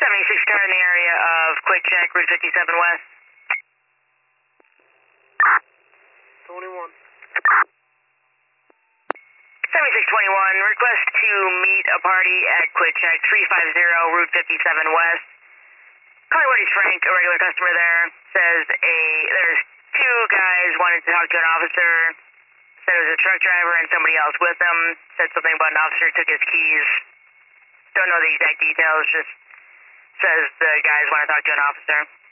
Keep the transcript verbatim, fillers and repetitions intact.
seventy-six car in the area of Quick Check, Route fifty-seven West. twenty-one. seventy-six twenty-one, request to meet a party at Quick Check, three fifty, Route fifty-seven West. Calling Buddy's Frank, a regular customer there, says a there's two guys wanted to talk to an officer, said it was a truck driver and somebody else with them, said something about an officer took his keys. Don't know the exact details, just says the guys want to talk to an officer.